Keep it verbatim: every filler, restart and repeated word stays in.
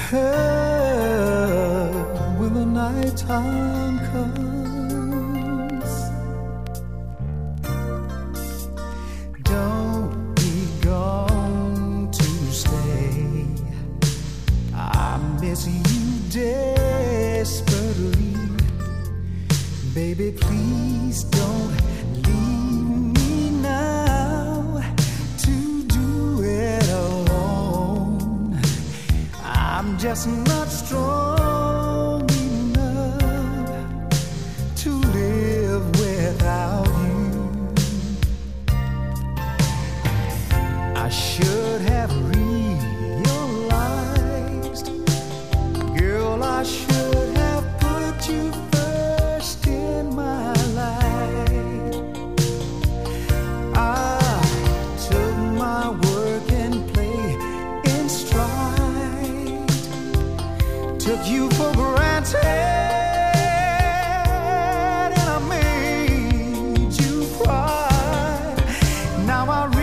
her when the night time comes. Don't be gone to stay. I miss you desperately. Baby, please don't leave me now to do it alone. I'm just not strong enough to live without you. I should have realized, girl, I should have put you first in my life. I took my work and play in stride, took you for granted, and I made you cry. Now I